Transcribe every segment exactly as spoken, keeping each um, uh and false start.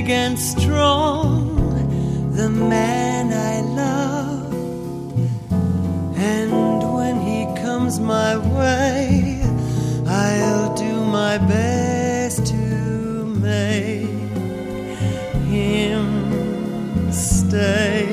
big and strong, the man I love. And when he comes my way, I'll do my best to make him stay.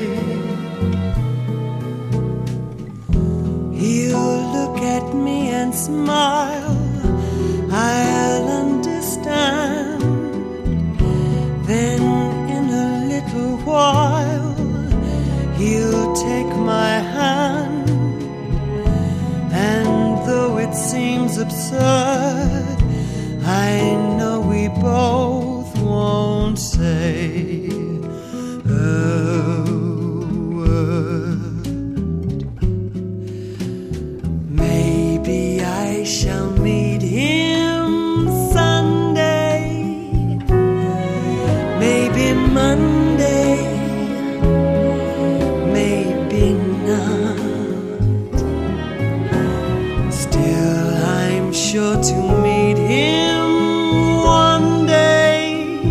He'll look at me and smile, I'll understand. Then in a little while he'll take my hand. And though it seems absurd, I know we both won't say a word. Maybe I shall meet him Sunday, maybe Monday, maybe not. Still, I'm sure to meet him one day.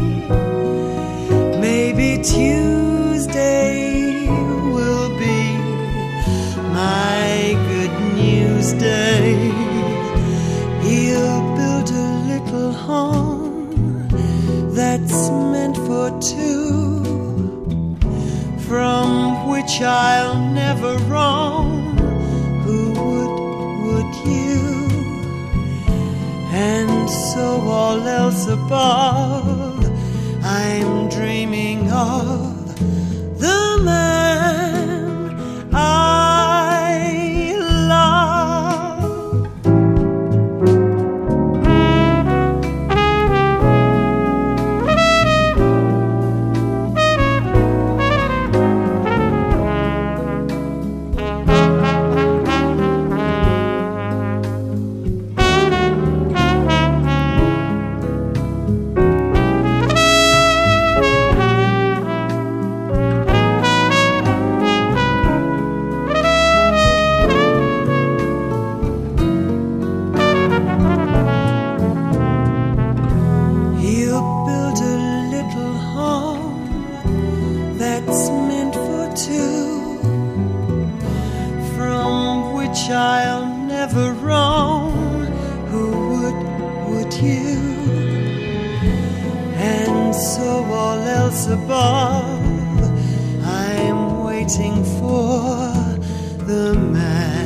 Maybe Tuesday will be my good news day. He'll build a little home that's meant for two, from which I'll never roam. Who would, would you? And so all else above, I'm dreaming of the man I love. I'll never roam. Who would, would you? And so all else above, I'm waiting for the man